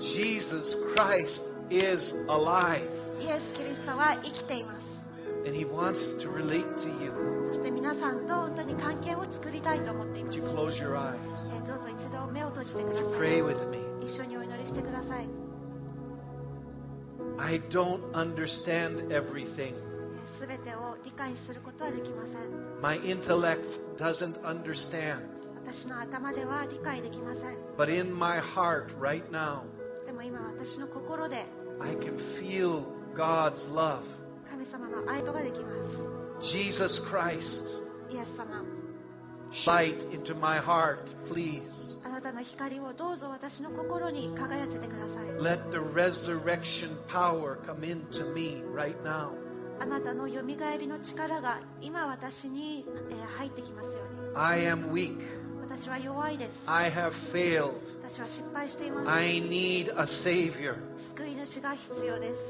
Jesus Christ is alive. イエス・キリストは生きています。 And he wants to relate to you. そして皆さんと本当に関係を作りたいと思っていま Would す。 you close your eyes? どうぞ一度目を閉じてくだ Would you さ pray い。 with me? 一緒にお祈りしてください。 I don't understand everything. すべてを理解することはできません。 My intellect doesn't understand. 私の頭では理解できません。 But in my heart right now, でも今私の心で I can feel God's love. 神様の愛とができます。 Jesus Christ, イエス様、 light into my heart, please. あなたの光をどうぞ私の心に輝かせてください。 Let the resurrection power come into me right now. あなたのよみがえりの力が今私に入ってきますように。 I am weak. 私は弱いです。 I have failed. 私は失敗しています。 I need a Savior. 救い主が必要です。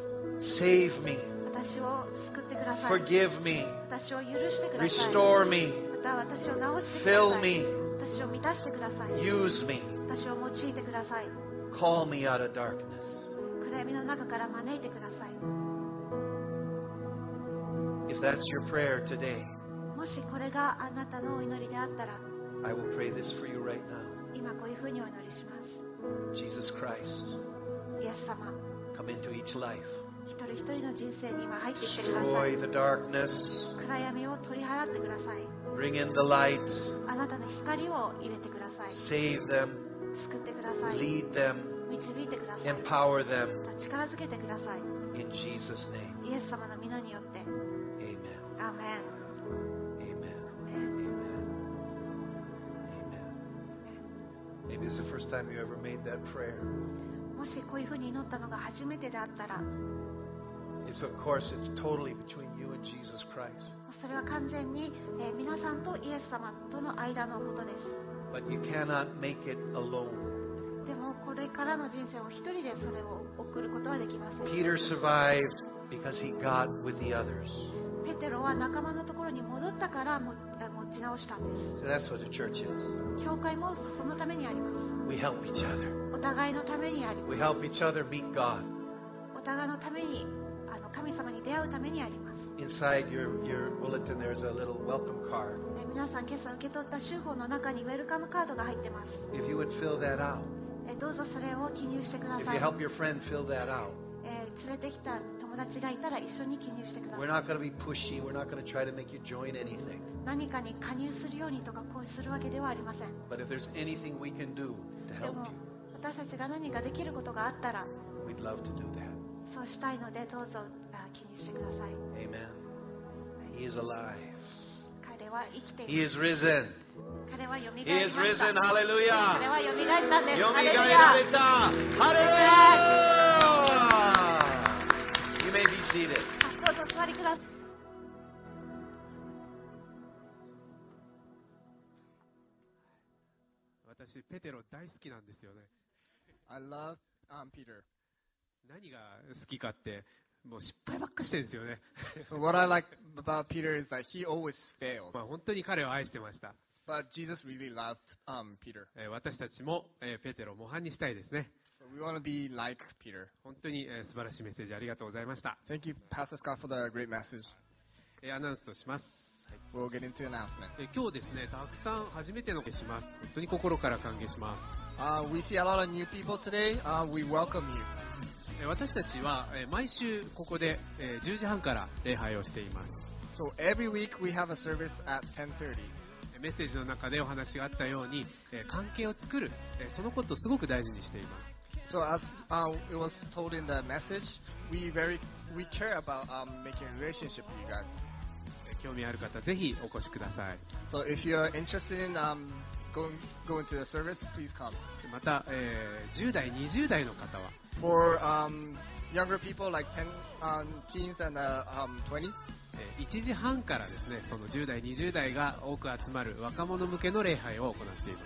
Save me. 私を救ってください。 Forgive me. 私を許してください。 Restore me. また私を治してくだ Fill さい。 me. 私を満たしてください。 Use me. 私を用いてください。 Call me out of darkness. 暗闇の中から招いてください。 If that's your prayer today, もしこれがあなたのお祈りであったら、 I will pray this for you right now. 今こういうふうにお祈りします。 Jesus Christ, イエス様、 come into each life. 一人一人の人生に今入ってきてください。 Destroy the darkness. 暗闇を取り払ってください。 Bring in the light. あなたの光を入れてください。 Save them. 救ってください。 Lead them. 導いてください。 Empower them. 力づけてください。 In Jesus' name. イエス様の皆によって。 Amen. アーメン。 Amen. Amen. Amen. Maybe this is the first time you ever made that prayer. もしこういうふうに祈ったのが初めてであったら、 It's of course it's totally between you and Jesus Christ. それは完全に、皆さんとイエス様との間のことです。 But you cannot make it alone. でもこれからの人生を一人でそれを送ることはできません。 Peter survived because he got with the others. ペテロは仲間のところに戻ったから持ち直したんです。 So that's what the church is. 教会もそのためにありま We help each other. す。お互いのためにありま We help each other meet God. す。お互いのために、神様に出会うためにあります。 Inside your bulletin there's a little welcome card. 皆さん今朝受け取った週報の中にウェルカムカードが入ってます。 If you would fill that out. どうぞそれを記入してくだ If さ you い。 help your friend fill that out. 連れてきた友達がいたら一緒に記入してくださ We're い。 not going to be pushy. We're not going to try to make you join anything. 何かに加入するようにとかこうするわけではありません。 But if there's anything we can do to で help も you, 私たちが何かできることがあったら we'd love to do that. そうしたいのでどうぞ記入してください。 Amen. He is alive. 彼は生きて He い is ます。 risen. 彼はよみ He がえり is ました。 risen. 彼 Hallelujah. はよみがえったんです。 よみハレルがえられヤ。 た。Hallelujah. You may be seated. どうぞ座りください。 私ペテロ大好きなんですよね。 I love Peter. 何が好きかってもう失敗ばっかしてるんですよね。 So what I like about Peter is that he always fails. まあ本当に彼を愛してました。 But Jesus really loved Peter. 私たちもペテロを模範にしたいですね。 So We want to be like Peter. 本当に素晴らしいメッセージありがとうございました。 Thank you, Pastor Scott, for the great message. アナウンスとします。 We'll get into the announcement. 今日ですね、たくさん初めてのします。本当に心から歓迎します。 We see a lot of new people today. We welcome you. 私たちは毎週ここで10時半から礼拝をしています。 So every week we have a service at 10:30. メッセージの中でお話があったように、関係を作る、そのことをすごく大事にしています。 So as it was told in the message, we care about making a relationship with you guys. 興味ある方ぜひお越しください。 So if you're interested in going to the service, please come. また、10代、20代の方は For younger people like teens and 20s, 1時半からですね、その10代、20代が多く集まる若者向けの礼拝を行っています。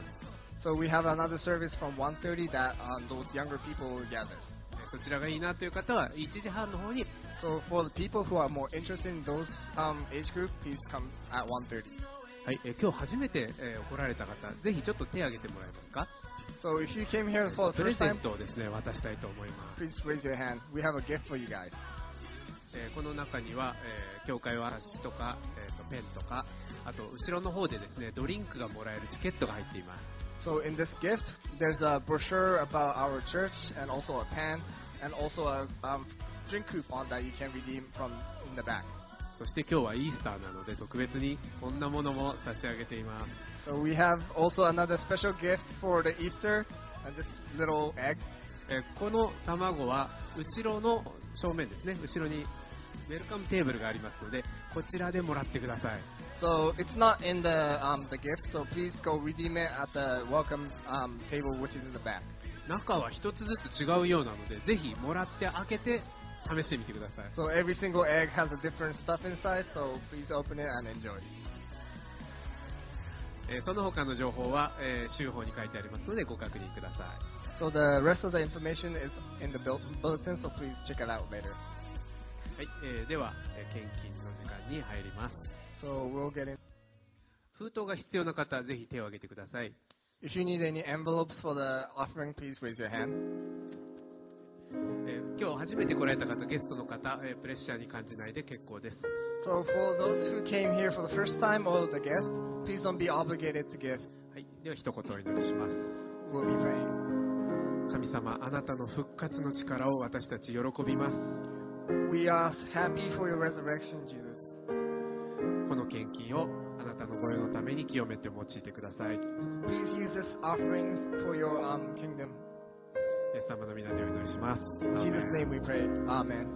so we have another service from 1:30 that those younger people gather. そちらがいいなという方は1時半の方に So for the people who are more interested in those age group, please come at 1:30. はい、今日初めて、来られた方、ぜひちょっと手を挙げてもらえますか。 So if you came here for the プレ first ゼ time, ントをですね、渡したいと思います。 please raise your hand. We have a gift for you guys. この中には、教会は冊子とか、ペンとか、あと後ろの方でですね、ドリンクがもらえるチケットが入っています。 So in this gift, there's a brochure about our church and also a pen and also a drink coupon that you can redeem from in the back. そして今日はイースターなので特別にこんなものも差し上げています。 So we have also another special gift for the Easter and this little egg. この卵は後ろの正面ですね、後ろにウェルカムテーブルがありますので、こちらでもらってください。 So it's not in the gift, so please go redeem it at the welcome table which is in the back. 中は一つずつ違うようなので、ぜひもらって開けて試してみてください。 So every single egg has a different stuff inside, so please open it and enjoy. その他の情報は、週報に書いてありますのでご確認ください。 So the rest of the information is in the bulletin, so please check it out later. はい、では、献金の時間に入ります。 So we'll get in. 封筒が必要な方、ぜひ手を挙げてください。 If you need any envelopes for the offering, please raise your hand. 今日初めて来られた方、ゲストの方、プレッシャーに感じないで結構です。 So for those who came here for the first time or the guest, please don't be obligated to give. はい、では一言お祈りします。 We'll be praying. 神様、あなたの復活の力を私たち喜びます。 We are happy for your resurrection, Jesus. この献金をあなたの御用のために清めて用いてください。 Please use this offering for your kingdom. イエス様の皆でお祈りします。 In Jesus' name we pray. Amen.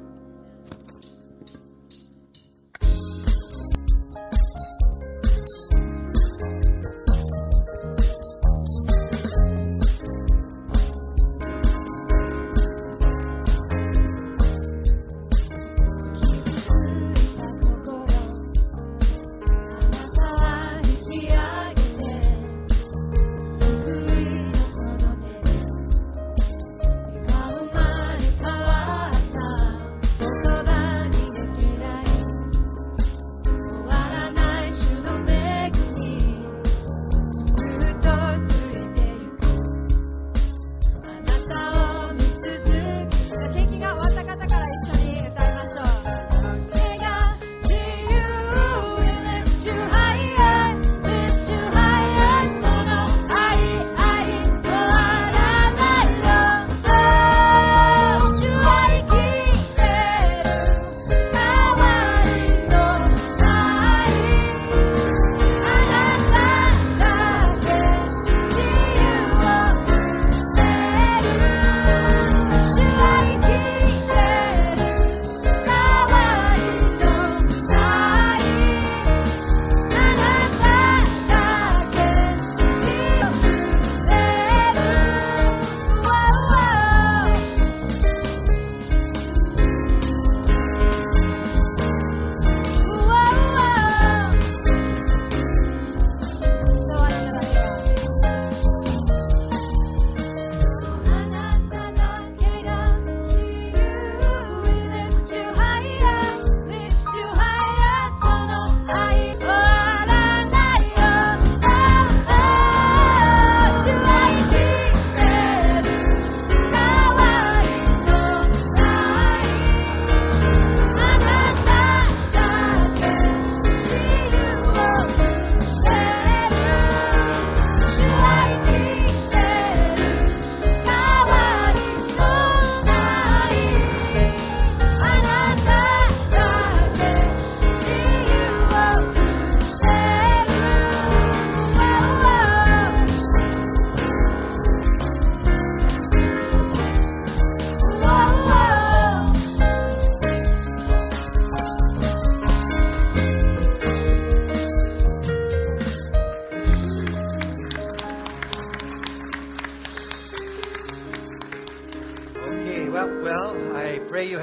Power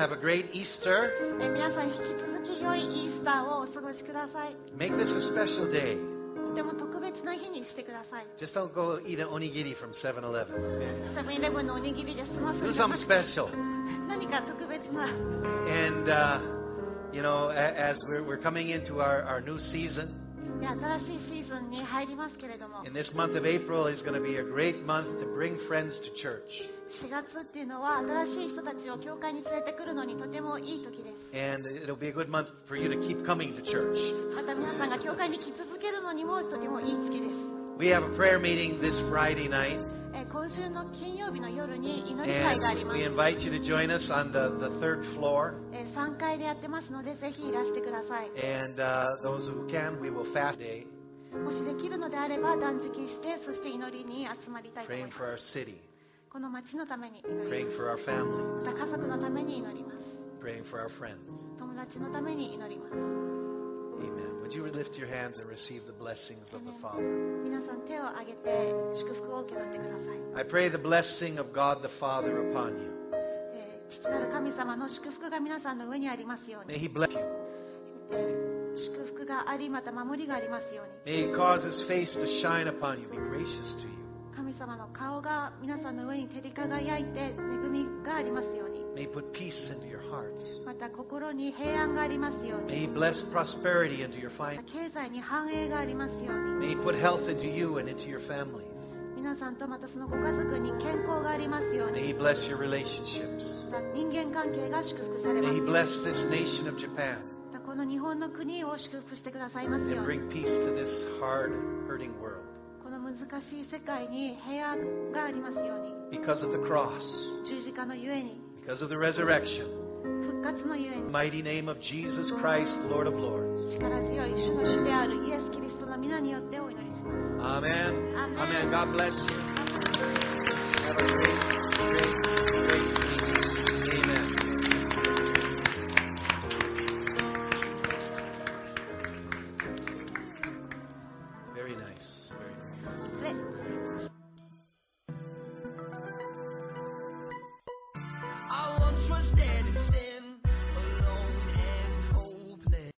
have a great Easter. 皆さん引き続き良いイースターをお過ごしください。 Make this a special day. とても特別な日にしてください。 Just don't go eat an onigiri from 7-Eleven. セブンイレブンのおにぎりで済ませ Do て something special. 何か特別な。 And, as we're coming into our new season, 新しいシーズンに入りますけれども、 in this month of April is going to be a great month to bring friends to church. 4月っていうのは新しい人たちを教会に連れてくるのにとてもいい時です。 And it'll be a good month for you to keep coming to church. また皆さんが教会に来続けるのにもとてもいい月です。 We have a prayer meeting this Friday night, 今週の金曜日の夜に祈り会があり and ます。 we invite you to join us on the third floor. 3階でやってますのでぜひいらしてください。 And those who can, we will fast today, もしできるのであれば断食してそして祈りに集まりたいと思い praying ます。 for our city, この町のために祈り praying ます。 for our families, また家族のために祈ります。 praying for our friends. 友達のために祈ります。 Amen. Would you lift your hands and receive the blessings of the Father? 皆さん手を挙げて祝福を受け取ってください。 I pray the blessing of God the Father upon you. 父なる神様の祝福が皆さんの上にありますよう May に。 He bless you. 祝福がありまた守りがありますように。 May He cause His face to shine upon you, be gracious to you. 神様の顔が皆さんの上に照り輝いて恵みがありますように。 May He put peace into your hearts. また心に平安がありますよう May に。 He bless prosperity into your finances. 経済に繁栄がありますように。 May He put health into you and into your families. 皆さんとまたそのご家族に健康がありますよう May に。 He bless your relationships. また人間関係が祝福されま May す He ように。 bless this nation of Japan またこの日本の国を祝福してくださいます and ように。 bring peace to this hard, hurting world. この難しい世界に平安がありますように。 Because of the cross, 十字架のゆえに、 because of the resurrection, 復活のゆえ in に、 the mighty name of Jesus Christ, Lord of Lords. 力強い主の主であるイエス・キリストの皆によってお祈りします。 Amen. Amen. Amen. God bless you. Have a great, great, great evening. Amen. Very nice. Very nice. で I once was dead and still